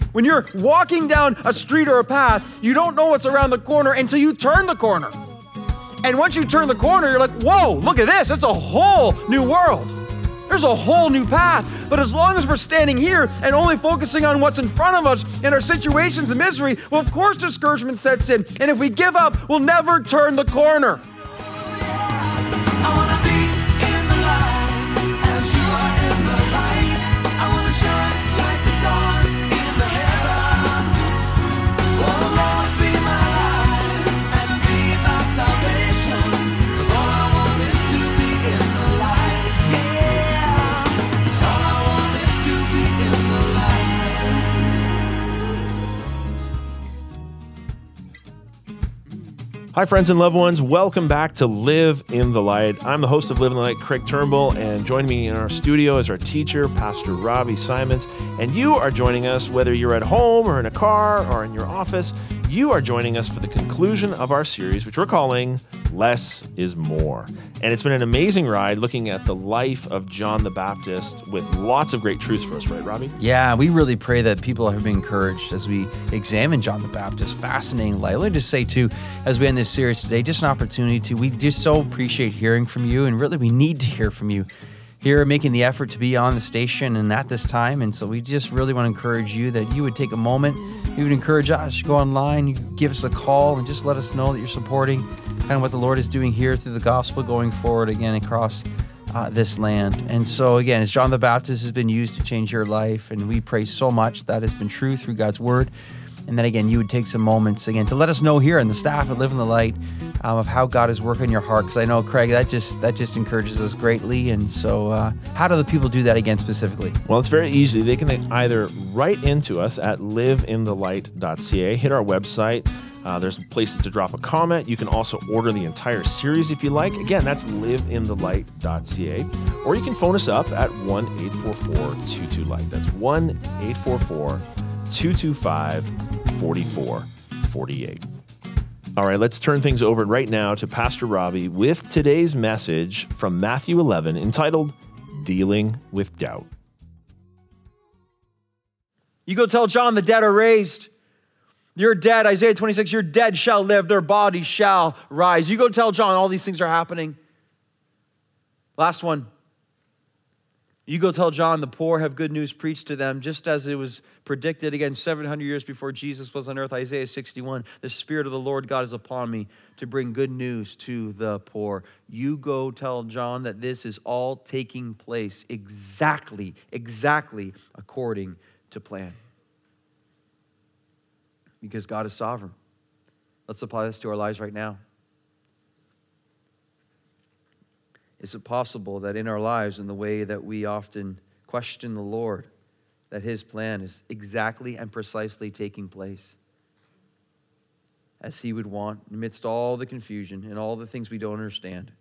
When you're walking down a street or a path, you don't know what's around the corner until you turn the corner. And once you turn the corner, you're like, whoa, look at this. It's a whole new world. There's a whole new path. But as long as we're standing here and only focusing on what's in front of us and our situations and misery, well, of course discouragement sets in. And if we give up, we'll never turn the corner. I wanna be in the light as you are in the light. I wanna shine like the stars in the heavens. Oh Lord, be my light and be my salvation. 'Cause all I want is to be in the light. Yeah. All I want is to be in the light. Hi, friends and loved ones. Welcome back to Live in the Light. I'm the host of Live in the Light, Craig Turnbull, and joining me in our studio is our teacher, Pastor Robbie Simons. And you are joining us, whether you're at home or in a car or in your office, you are joining us for the conclusion of our series, which we're calling Less is More. And it's been an amazing ride looking at the life of John the Baptist with lots of great truths for us, right, Robbie? Yeah, we really pray that people have been encouraged as we examine John the Baptist. Fascinating life. Let me just say, too, as we end this series today, just an opportunity to, we just so appreciate hearing from you, and really we need to hear from you. Here, making the effort to be on the station and at this time. And so we just really want to encourage you that you would take a moment, you would encourage us, go online, you give us a call, and just let us know that you're supporting kind of what the Lord is doing here through the gospel going forward again across this land. And so again, as John the Baptist has been used to change your life, and we pray so much that has been true through God's word. And then again, you would take some moments again to let us know here and the staff at Live in the Light of how God is working in your heart. Because I know, Craig, that just encourages us greatly. And so how do the people do that again specifically? Well, it's very easy. They can either write into us at liveinthelight.ca, hit our website. There's places to drop a comment. You can also order the entire series if you like. Again, that's liveinthelight.ca. Or you can phone us up at 1-844-22-LIGHT. That's 1-844-225-4448. All right, let's turn things over right now to Pastor Robbie with today's message from Matthew 11 entitled, Dealing with Doubt. You go tell John the dead are raised. You're dead, Isaiah 26, your dead shall live, their bodies shall rise. You go tell John all these things are happening. Last one. You go tell John the poor have good news preached to them, just as it was predicted again 700 years before Jesus was on earth, Isaiah 61. The Spirit of the Lord God is upon me to bring good news to the poor. You go tell John that this is all taking place exactly according to plan. Because God is sovereign. Let's apply this to our lives right now. Is it possible that in our lives, in the way that we often question the Lord, that His plan is exactly and precisely taking place as He would want, amidst all the confusion and all the things we don't understand?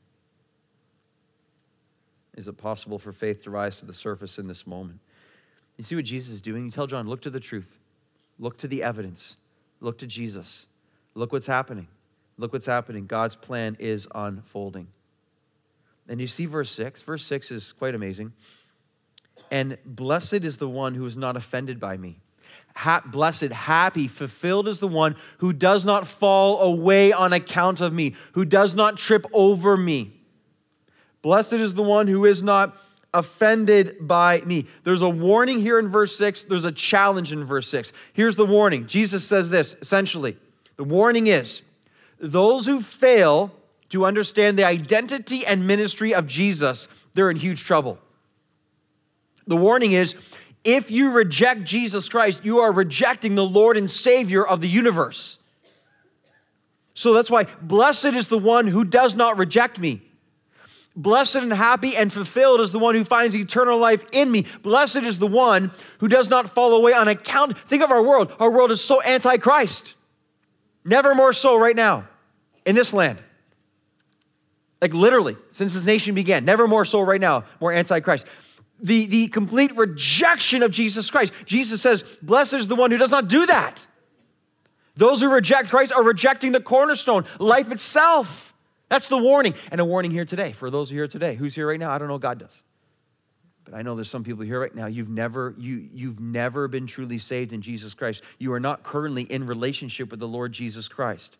Is it possible for faith to rise to the surface in this moment? You see what Jesus is doing? You tell John, look to the truth. Look to the evidence. Look to Jesus. Look what's happening. Look what's happening. God's plan is unfolding. And you see verse 6. Verse 6 is quite amazing. And blessed is the one who is not offended by me. Blessed, happy, fulfilled is the one who does not fall away on account of me, who does not trip over me. Blessed is the one who is not offended by me. There's a warning here in verse 6. There's a challenge in verse 6. Here's the warning. Jesus says this, essentially. The warning is, those who fail to understand the identity and ministry of Jesus, they're in huge trouble. The warning is, if you reject Jesus Christ, you are rejecting the Lord and Savior of the universe. So that's why blessed is the one who does not reject me. Blessed and happy and fulfilled is the one who finds eternal life in me. Blessed is the one who does not fall away on account. Think of our world. Our world is so anti-Christ. Never more so right now in this land. Like literally, since this nation began. Never more so right now, more anti-Christ. The complete rejection of Jesus Christ. Jesus says, blessed is the one who does not do that. Those who reject Christ are rejecting the cornerstone, life itself. That's the warning. And a warning here today, for those who are here today. Who's here right now? I don't know, God does. But I know there's some people here right now, you've never been truly saved in Jesus Christ. You are not currently in relationship with the Lord Jesus Christ.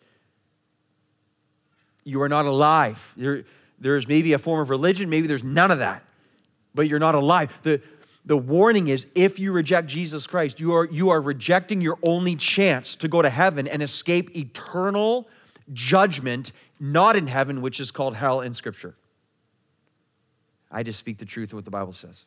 You are not alive. There's maybe a form of religion, maybe there's none of that. But you're not alive. The warning is, if you reject Jesus Christ, you are rejecting your only chance to go to heaven and escape eternal judgment, not in heaven, which is called hell in Scripture. I just speak the truth of what the Bible says.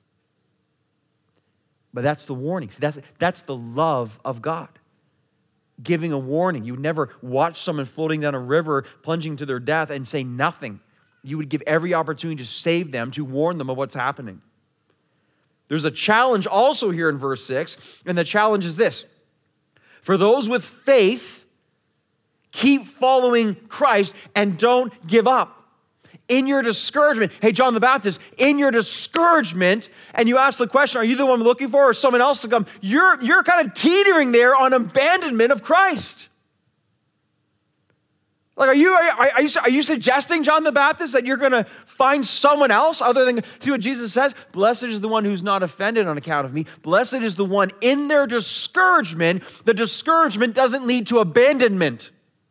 But that's the warning. That's the love of God. Giving a warning. You would never watch someone floating down a river, plunging to their death, and say nothing. You would give every opportunity to save them, to warn them of what's happening. There's a challenge also here in verse 6, and the challenge is this. For those with faith, keep following Christ and don't give up. In your discouragement, hey, John the Baptist, in your discouragement, and you ask the question, are you the one I'm looking for or someone else to come? You're kind of teetering there on abandonment of Christ. Like, are you suggesting, John the Baptist, that you're going to find someone else other than, see what Jesus says? Blessed is the one who's not offended on account of me. Blessed is the one in their discouragement. The discouragement doesn't lead to abandonment.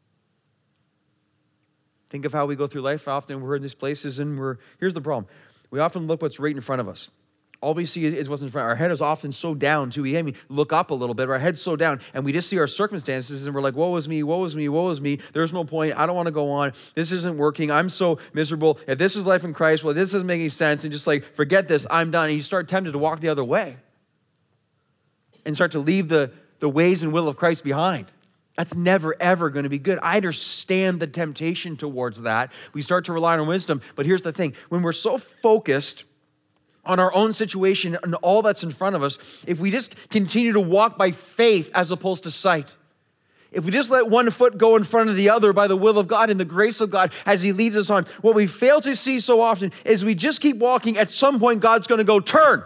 Think of how we go through life. Often we're in these places and here's the problem. We often look what's right in front of us. All we see is what's in front. Our head is often so down too. We look up a little bit. Our head's so down and we just see our circumstances and we're like, woe is me, woe is me, woe is me. There's no point. I don't want to go on. This isn't working. I'm so miserable. If this is life in Christ, well, this doesn't make any sense. And just like, forget this. I'm done. And you start tempted to walk the other way and start to leave the ways and will of Christ behind. That's never, ever going to be good. I understand the temptation towards that. We start to rely on wisdom. But here's the thing. When we're so focused on our own situation and all that's in front of us, if we just continue to walk by faith as opposed to sight, if we just let one foot go in front of the other by the will of God and the grace of God as He leads us on, what we fail to see so often is we just keep walking. At some point, God's going to go, turn.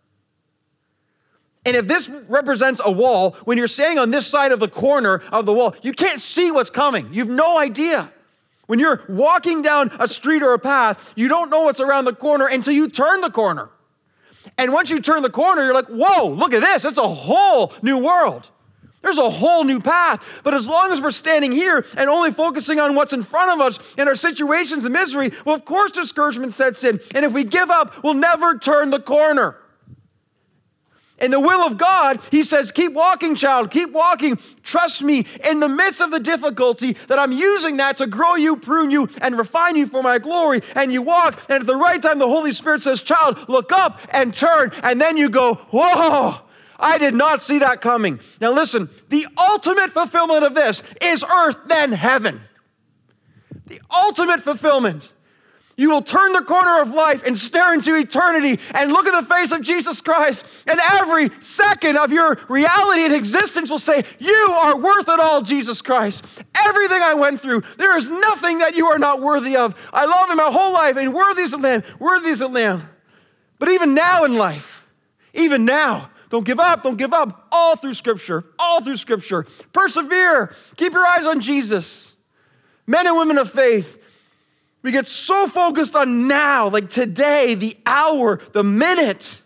And if this represents a wall, when you're standing on this side of the corner of the wall, you can't see what's coming. You have no idea. When you're walking down a street or a path, you don't know what's around the corner until you turn the corner. And once you turn the corner, you're like, whoa, look at this. It's a whole new world. There's a whole new path. But as long as we're standing here and only focusing on what's in front of us and our situations and misery, well, of course discouragement sets in. And if we give up, we'll never turn the corner. In the will of God, He says, keep walking, child, keep walking. Trust me, in the midst of the difficulty, that I'm using that to grow you, prune you, and refine you for my glory. And you walk, and at the right time, the Holy Spirit says, child, look up and turn. And then you go, whoa, I did not see that coming. Now listen, the ultimate fulfillment of this is earth, then heaven. The ultimate fulfillment. You will turn the corner of life and stare into eternity and look at the face of Jesus Christ. And every second of your reality and existence will say, you are worth it all, Jesus Christ. Everything I went through, there is nothing that you are not worthy of. I love Him my whole life, and worthy is the Lamb, worthy is the Lamb. But even now in life, even now, don't give up, all through Scripture, persevere, keep your eyes on Jesus. Men and women of faith, we get so focused on now, like today, the hour, the minute.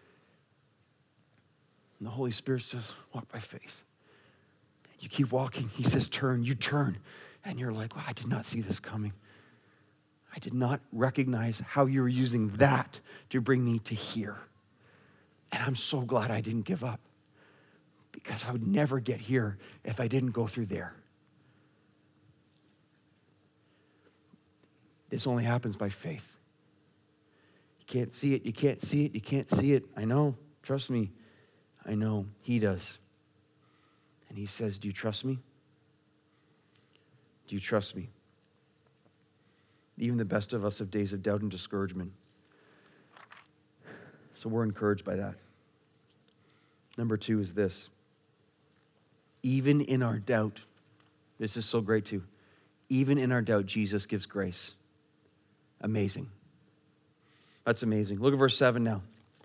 And the Holy Spirit says, walk by faith. You keep walking. He says, turn. You turn. And you're like, well, I did not see this coming. I did not recognize how you were using that to bring me to here. And I'm so glad I didn't give up, because I would never get here if I didn't go through there. This only happens by faith. You can't see it, you can't see it, you can't see it. I know, trust me. I know, He does. And He says, do you trust me? Do you trust me? Even the best of us have days of doubt and discouragement. So we're encouraged by that. Number 2 is this. Even in our doubt, this is so great too. Even in our doubt, Jesus gives grace. Amazing. That's amazing. Look at verse 7 now.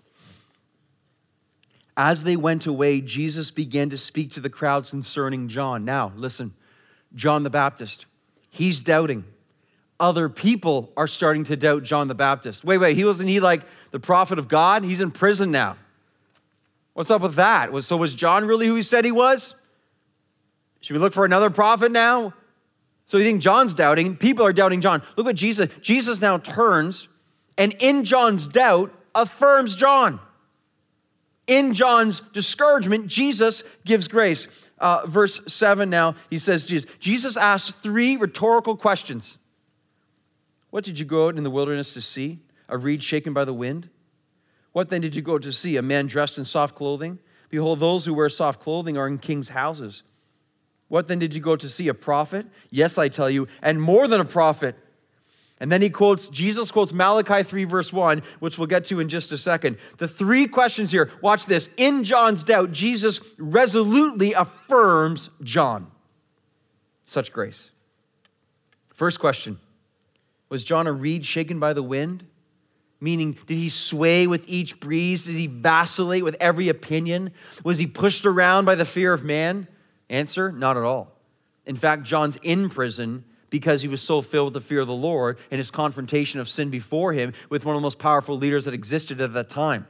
As they went away, Jesus began to speak to the crowds concerning John. Now, listen, John the Baptist, he's doubting. other people are starting to doubt John the Baptist. Wait, wasn't he like the prophet of God? He's in prison now. What's up with that? Was John really who he said he was? Should we look for another prophet now? So you think John's doubting? People are doubting John. Look what Jesus now turns and in John's doubt affirms John. In John's discouragement, Jesus gives grace. Verse 7 now, he says, Jesus asked 3 rhetorical questions. What did you go out in the wilderness to see? A reed shaken by the wind? What then did you go to see? A man dressed in soft clothing? Behold, those who wear soft clothing are in kings' houses. What then did you go to see? A prophet? Yes, I tell you, and more than a prophet. And then Jesus quotes Malachi 3 verse 1, which we'll get to in just a second. The 3 questions here, watch this. In John's doubt, Jesus resolutely affirms John. Such grace. First question, was John a reed shaken by the wind? Meaning, did he sway with each breeze? Did he vacillate with every opinion? Was he pushed around by the fear of man? Answer, not at all. In fact, John's in prison because he was so filled with the fear of the Lord and his confrontation of sin before him with one of the most powerful leaders that existed at that time.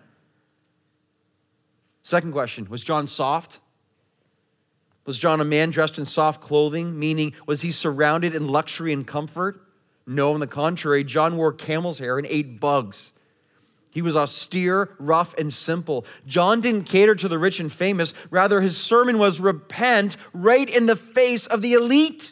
Second question, was John soft? Was John a man dressed in soft clothing? Meaning, was he surrounded in luxury and comfort? No, on the contrary, John wore camel's hair and ate bugs. He was austere, rough, and simple. John didn't cater to the rich and famous. Rather, his sermon was repent right in the face of the elite.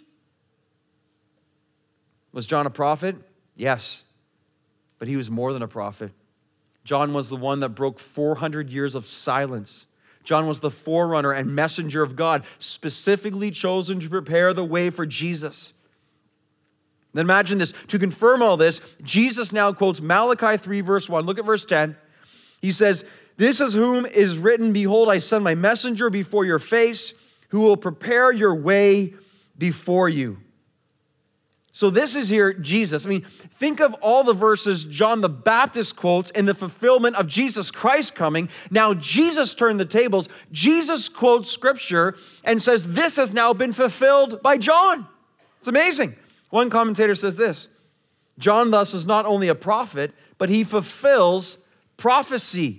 Was John a prophet? Yes, but he was more than a prophet. John was the one that broke 400 years of silence. John was the forerunner and messenger of God, specifically chosen to prepare the way for Jesus. Then imagine this. To confirm all this, Jesus now quotes Malachi 3 verse 1. Look at verse 10. He says, "This is whom is written, behold, I send my messenger before your face, who will prepare your way before you." So this is here Jesus. I mean, think of all the verses John the Baptist quotes in the fulfillment of Jesus Christ coming. Now Jesus turned the tables. Jesus quotes scripture and says this has now been fulfilled by John. It's amazing. One commentator says this, John thus is not only a prophet, but he fulfills prophecy.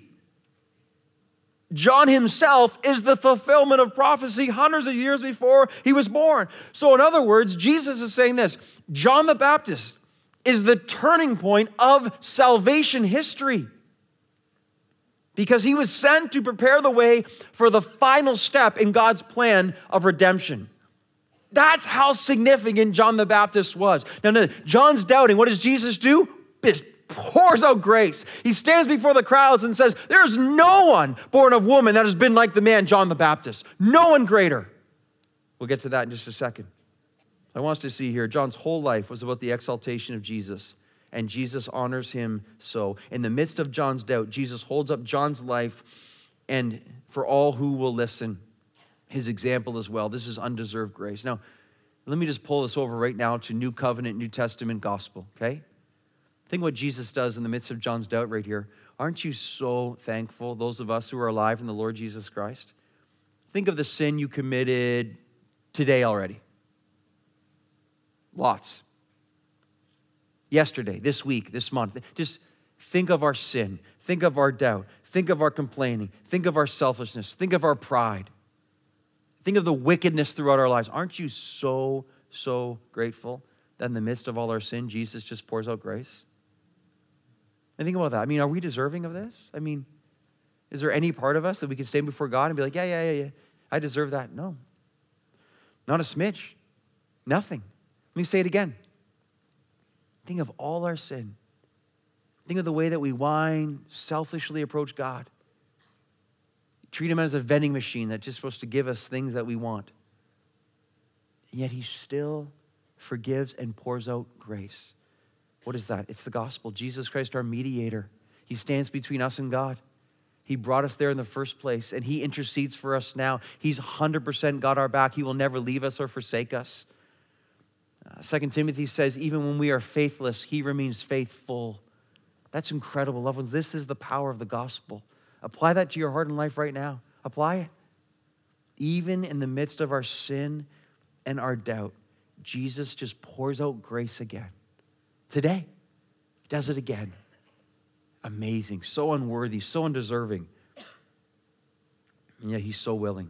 John himself is the fulfillment of prophecy hundreds of years before he was born. So in other words, Jesus is saying this, John the Baptist is the turning point of salvation history because he was sent to prepare the way for the final step in God's plan of redemption. That's how significant John the Baptist was. Now, John's doubting. What does Jesus do? Just pours out grace. He stands before the crowds and says, there's no one born of woman that has been like the man John the Baptist. No one greater. We'll get to that in just a second. I want us to see here, John's whole life was about the exaltation of Jesus, and Jesus honors him so. In the midst of John's doubt, Jesus holds up John's life, and for all who will listen, his example as well. This is undeserved grace. Now, let me just pull this over right now to New Covenant, New Testament gospel, okay? Think what Jesus does in the midst of John's doubt right here. Aren't you so thankful, those of us who are alive in the Lord Jesus Christ? Think of the sin you committed today already. Lots. Yesterday, this week, this month. Just think of our sin. Think of our doubt. Think of our complaining. Think of our selfishness. Think of our pride. Think of the wickedness throughout our lives. Aren't you so grateful that in the midst of all our sin, Jesus just pours out grace? And think about that. I mean, are we deserving of this? I mean, is there any part of us that we can stand before God and be like, yeah, I deserve that? No. Not a smidge. Nothing. Let me say it again. Think of all our sin. Think of the way that we whine, selfishly approach God. Treat him as a vending machine that's just supposed to give us things that we want. And yet he still forgives and pours out grace. What is that? It's the gospel. Jesus Christ, our mediator. He stands between us and God. He brought us there in the first place, and he intercedes for us now. He's 100% got our back. He will never leave us or forsake us. 2 Timothy says, even when we are faithless, he remains faithful. That's incredible, loved ones. This is the power of the gospel. Apply that to your heart and life right now. Apply it. Even in the midst of our sin and our doubt, Jesus just pours out grace again. Today, he does it again. Amazing, so unworthy, so undeserving. And yet he's so willing.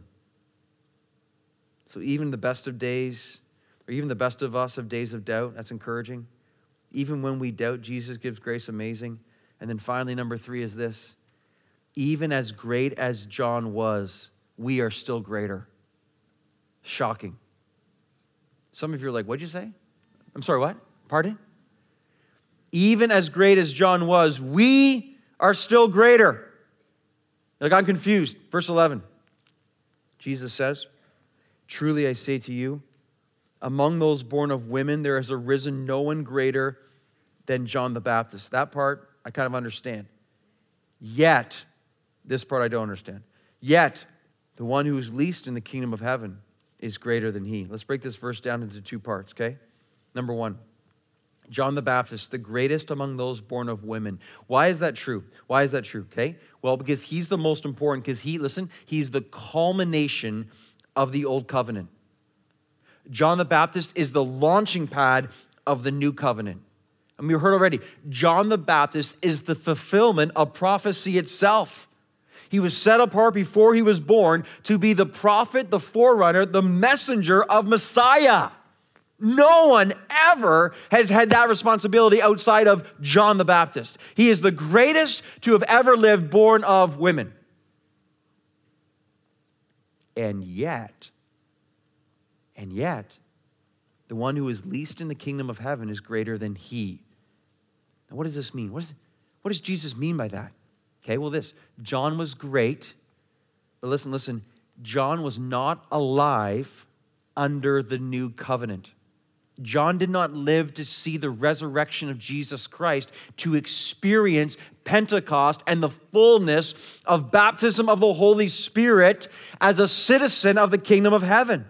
So even the best of days, or even the best of us have days of doubt, that's encouraging. Even when we doubt, Jesus gives grace amazing. And then finally, number 3 is this. Even as great as John was, we are still greater. Shocking. Some of you are like, what'd you say? I'm sorry, what? Pardon? Even as great as John was, we are still greater. Like, I'm confused. Verse 11. Jesus says, truly I say to you, among those born of women, there has arisen no one greater than John the Baptist. That part I kind of understand. Yet, this part I don't understand. Yet, the one who is least in the kingdom of heaven is greater than he. Let's break this verse down into 2 parts, okay? Number 1, John the Baptist, the greatest among those born of women. Why is that true? Why is that true, okay? Well, because he's the most important, because he's the culmination of the old covenant. John the Baptist is the launching pad of the new covenant. And we heard already, John the Baptist is the fulfillment of prophecy itself. He was set apart before he was born to be the prophet, the forerunner, the messenger of Messiah. No one ever has had that responsibility outside of John the Baptist. He is the greatest to have ever lived, born of women. And yet, the one who is least in the kingdom of heaven is greater than he. Now, what does this mean? What does Jesus mean by that? Okay, well, John was great, but listen, John was not alive under the new covenant. John did not live to see the resurrection of Jesus Christ, to experience Pentecost and the fullness of baptism of the Holy Spirit as a citizen of the kingdom of heaven.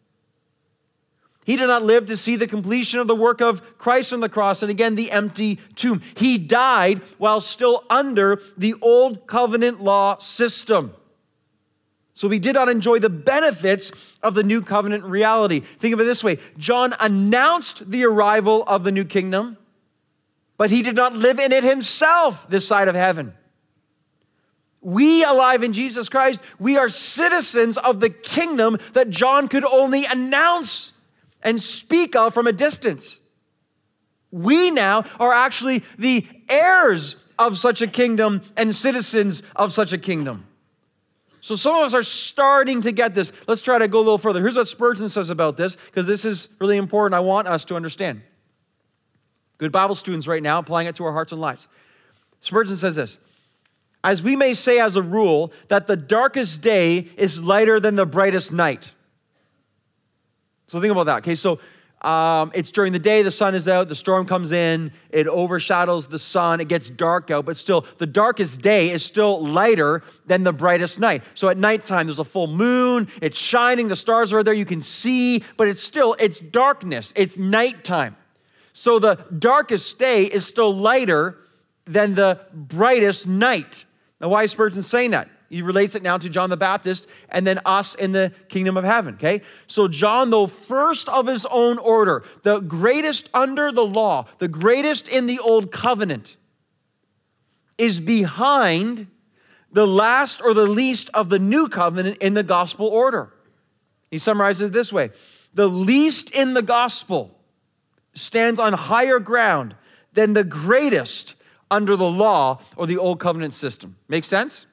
He did not live to see the completion of the work of Christ on the cross and again the empty tomb. He died while still under the old covenant law system. So he did not enjoy the benefits of the new covenant reality. Think of it this way. John announced the arrival of the new kingdom, but he did not live in it himself this side of heaven. We, alive in Jesus Christ, we are citizens of the kingdom that John could only announce and speak of from a distance. We now are actually the heirs of such a kingdom and citizens of such a kingdom. So some of us are starting to get this. Let's try to go a little further. Here's what Spurgeon says about this, because this is really important. I want us to understand. Good Bible students right now, applying it to our hearts and lives. Spurgeon says this, as we may say as a rule, that the darkest day is lighter than the brightest night. So think about that. Okay, so it's during the day, the sun is out, the storm comes in, it overshadows the sun, it gets dark out, but still, the darkest day is still lighter than the brightest night. So at nighttime, there's a full moon, it's shining, the stars are there, you can see, but it's darkness, it's nighttime. So the darkest day is still lighter than the brightest night. Now, why is Spurgeon saying that? He relates it now to John the Baptist and then us in the kingdom of heaven, okay? So John, though first of his own order, the greatest under the law, the greatest in the old covenant, is behind the last or the least of the new covenant in the gospel order. He summarizes it this way. The least in the gospel stands on higher ground than the greatest under the law or the old covenant system. Make sense?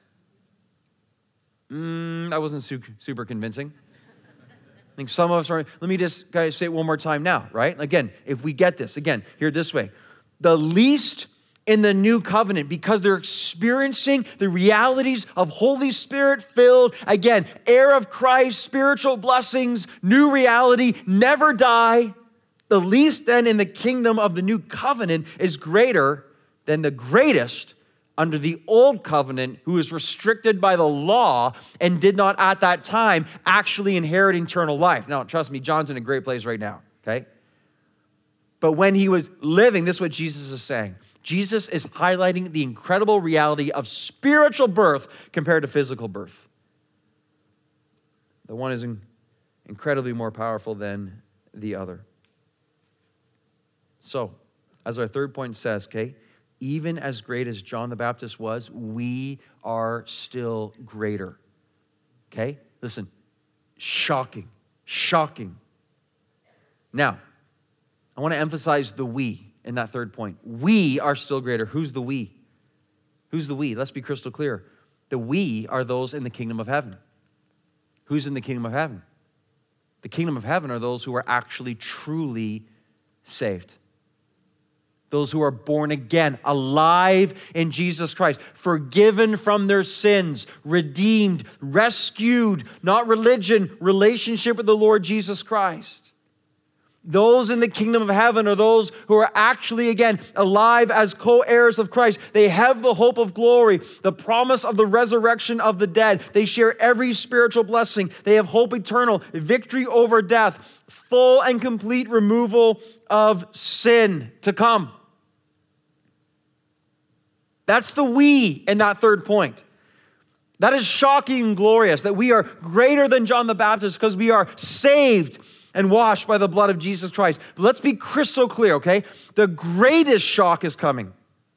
That wasn't super convincing. I think some of us are, let me just guys say it one more time now, right? Again, if we get this, again, hear it this way. The least in the new covenant, because they're experiencing the realities of Holy Spirit filled, again, heir of Christ, spiritual blessings, new reality, never die. The least then in the kingdom of the new covenant is greater than the greatest under the old covenant, who is restricted by the law and did not at that time actually inherit eternal life. Now, trust me, John's in a great place right now, okay? But when he was living, this is what Jesus is saying. Jesus is highlighting the incredible reality of spiritual birth compared to physical birth. The one is incredibly more powerful than the other. So, as our third point says, okay, even as great as John the Baptist was, we are still greater. Okay? Listen, shocking. Now, I want to emphasize the we in that third point. We are still greater. Who's the we? Who's the we? Let's be crystal clear. The we are those in the kingdom of heaven. Who's in the kingdom of heaven? The kingdom of heaven are those who are actually truly saved. Those who are born again, alive in Jesus Christ, forgiven from their sins, redeemed, rescued, not religion, relationship with the Lord Jesus Christ. Those in the kingdom of heaven are those who are actually, again, alive as co-heirs of Christ. They have the hope of glory, the promise of the resurrection of the dead. They share every spiritual blessing. They have hope eternal, victory over death, full and complete removal of sin to come. That's the we in that third point. That is shocking and glorious that we are greater than John the Baptist because we are saved and washed by the blood of Jesus Christ. But let's be crystal clear, okay? The greatest shock is coming.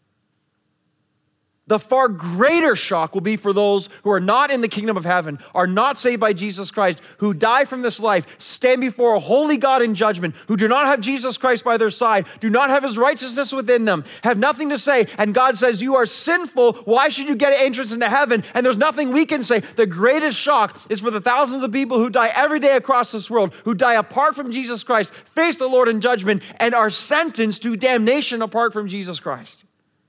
The far greater shock will be for those who are not in the kingdom of heaven, are not saved by Jesus Christ, who die from this life, stand before a holy God in judgment, who do not have Jesus Christ by their side, do not have his righteousness within them, have nothing to say, and God says, you are sinful, why should you get entrance into heaven? And there's nothing we can say. The greatest shock is for the thousands of people who die every day across this world, who die apart from Jesus Christ, face the Lord in judgment, and are sentenced to damnation apart from Jesus Christ.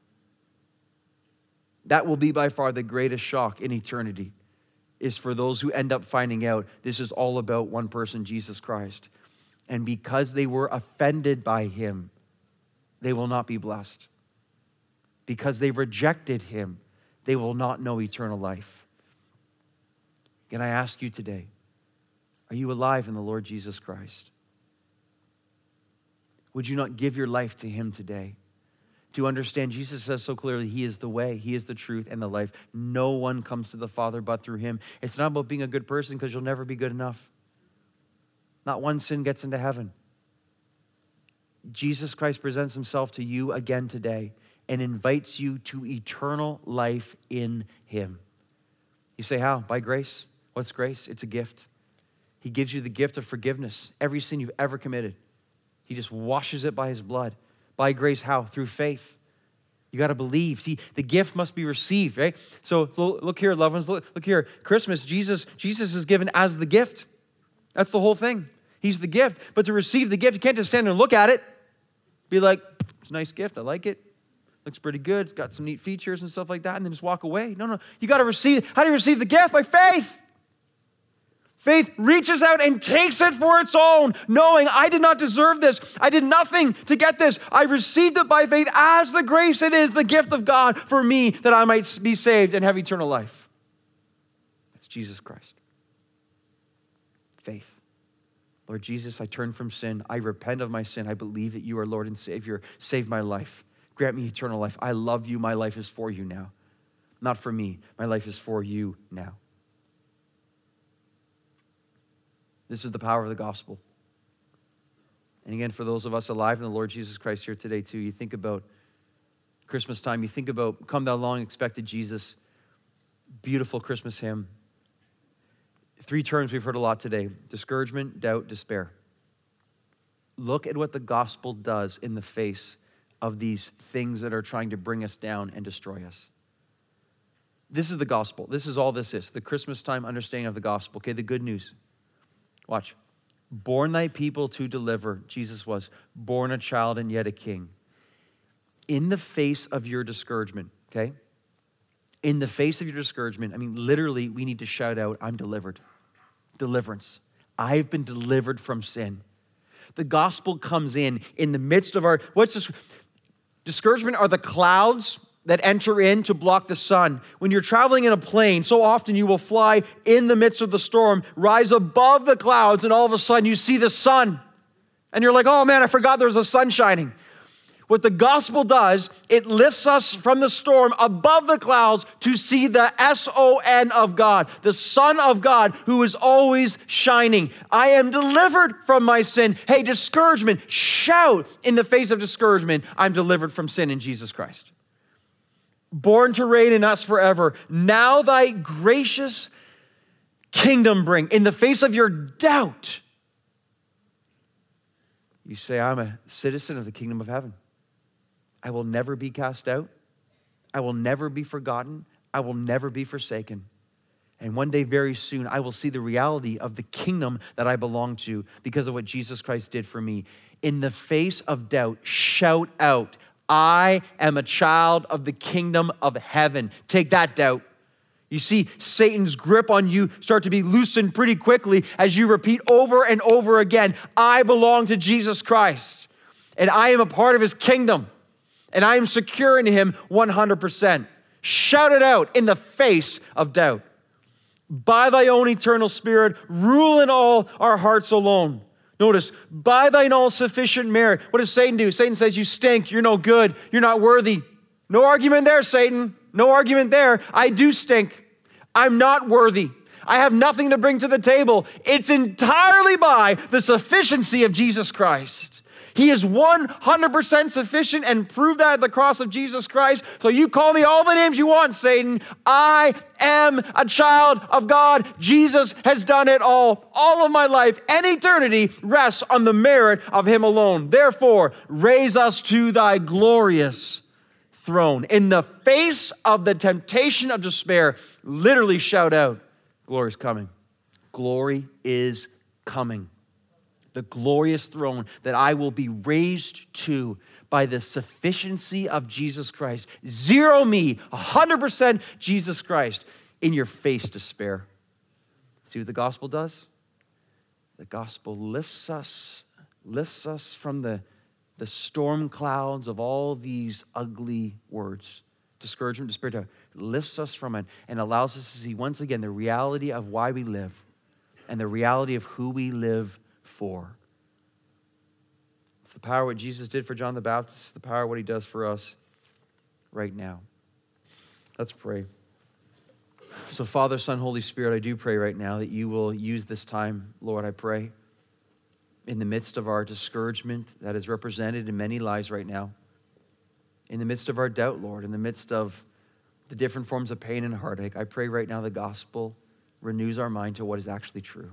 That will be by far the greatest shock in eternity, is for those who end up finding out this is all about one person, Jesus Christ. And because they were offended by him, they will not be blessed. Because they rejected him, they will not know eternal life. Can I ask you today, are you alive in the Lord Jesus Christ? Would you not give your life to him today? To understand, Jesus says so clearly, he is the way, he is the truth, and the life. No one comes to the Father but through him. It's not about being a good person because you'll never be good enough. Not one sin gets into heaven. Jesus Christ presents himself to you again today and invites you to eternal life in him. You say, how? By grace. What's grace? It's a gift. He gives you the gift of forgiveness. Every sin you've ever committed, he just washes it by his blood. By grace, how? Through faith. You got to believe. See, the gift must be received, right? So look here, loved ones. Look here. Christmas, Jesus is given as the gift. That's the whole thing. He's the gift. But to receive the gift, you can't just stand there and look at it. Be like, it's a nice gift. I like it. Looks pretty good. It's got some neat features and stuff like that. And then just walk away. No. You got to receive. How do you receive the gift? By faith. Faith reaches out and takes it for its own, knowing I did not deserve this. I did nothing to get this. I received it by faith as the grace it is, the gift of God for me, that I might be saved and have eternal life. That's Jesus Christ. Faith. Lord Jesus, I turn from sin. I repent of my sin. I believe that you are Lord and Savior. Save my life. Grant me eternal life. I love you. My life is for you now. Not for me. My life is for you now. This is the power of the gospel. And again, for those of us alive in the Lord Jesus Christ here today too, you think about Christmas time, you think about Come Thou Long Expected Jesus, beautiful Christmas hymn. 3 terms we've heard a lot today: discouragement, doubt, despair. Look at what the gospel does in the face of these things that are trying to bring us down and destroy us. This is the gospel. This is all this is. The Christmas time understanding of the gospel. Okay, the good news. Watch. Born thy people to deliver. Jesus was born a child and yet a king. In the face of your discouragement, okay? In the face of your discouragement, I mean, literally, we need to shout out, I'm delivered. Deliverance. I've been delivered from sin. The gospel comes in the midst of our, what's this? Discouragement are the clouds that enter in to block the sun. When you're traveling in a plane, so often you will fly in the midst of the storm, rise above the clouds, and all of a sudden you see the sun. And you're like, oh man, I forgot there was a sun shining. What the gospel does, it lifts us from the storm above the clouds to see the S-O-N of God, the Son of God who is always shining. I am delivered from my sin. Hey, discouragement, shout in the face of discouragement. I'm delivered from sin in Jesus Christ. Born to reign in us forever. Now thy gracious kingdom bring. In the face of your doubt, you say, I'm a citizen of the kingdom of heaven. I will never be cast out. I will never be forgotten. I will never be forsaken. And one day, very soon, I will see the reality of the kingdom that I belong to because of what Jesus Christ did for me. In the face of doubt, shout out, I am a child of the kingdom of heaven. Take that, doubt. You see Satan's grip on you start to be loosened pretty quickly as you repeat over and over again, I belong to Jesus Christ, and I am a part of his kingdom. And I am secure in him 100%. Shout it out in the face of doubt. By thy own eternal Spirit, rule in all our hearts alone. Notice, by thine all sufficient merit. What does Satan do? Satan says, you stink, you're no good, you're not worthy. No argument there, Satan. No argument there. I do stink. I'm not worthy. I have nothing to bring to the table. It's entirely by the sufficiency of Jesus Christ. He is 100% sufficient and proved that at the cross of Jesus Christ. So you call me all the names you want, Satan. I am a child of God. Jesus has done it all. All of my life and eternity rests on the merit of him alone. Therefore, raise us to thy glorious throne. In the face of the temptation of despair, literally shout out, glory is coming. Glory is coming. The glorious throne that I will be raised to by the sufficiency of Jesus Christ. Zero me, 100% Jesus Christ. In your face, despair. See what the gospel does? The gospel lifts us from the storm clouds of all these ugly words. Discouragement, despair, lifts us from it and allows us to see once again the reality of why we live and the reality of who we live for. It's the power of what Jesus did for John the Baptist, the power of what he does for us right now. Let's pray. So Father, Son, Holy Spirit, I do pray right now that you will use this time, Lord, I pray, in the midst of our discouragement that is represented in many lives right now, in the midst of our doubt, Lord, in the midst of the different forms of pain and heartache, I pray right now the gospel renews our mind to what is actually true.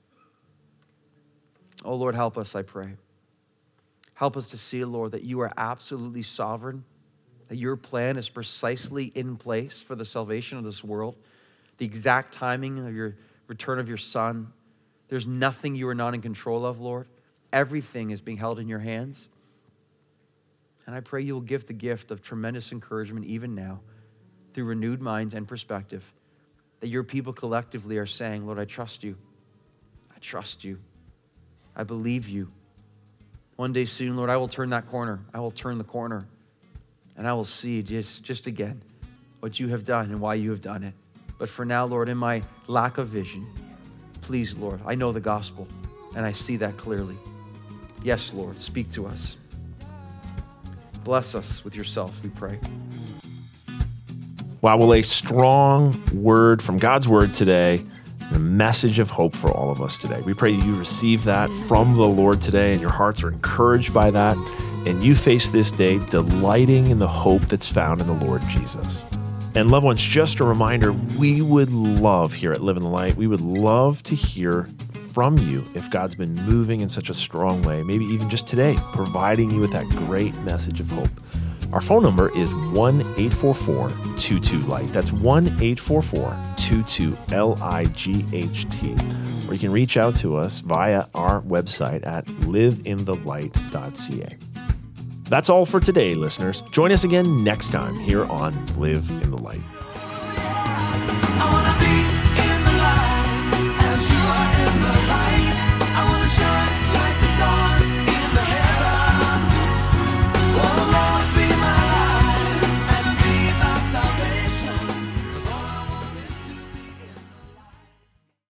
Oh, Lord, help us, I pray. Help us to see, Lord, that you are absolutely sovereign, that your plan is precisely in place for the salvation of this world, the exact timing of your return of your Son. There's nothing you are not in control of, Lord. Everything is being held in your hands. And I pray you will give the gift of tremendous encouragement even now through renewed minds and perspective, that your people collectively are saying, Lord, I trust you. I trust you. I believe you. One day soon, Lord, I will turn that corner. I will turn the corner and I will see just again what you have done and why you have done it. But for now, Lord, in my lack of vision, please, Lord, I know the gospel and I see that clearly. Yes, Lord, speak to us. Bless us with yourself, we pray. Wow, well, a strong word from God's word today, and a message of hope for all of us today. We pray you receive that from the Lord today and your hearts are encouraged by that, and you face this day delighting in the hope that's found in the Lord Jesus. And loved ones, just a reminder, we would love here at Live in the Light, we would love to hear from you if God's been moving in such a strong way, maybe even just today, providing you with that great message of hope. Our phone number is 1-844-22-LIGHT. That's 1-844-22-LIGHT. Or you can reach out to us via our website at liveinthelight.ca. That's all for today, listeners. Join us again next time here on Live in the Light.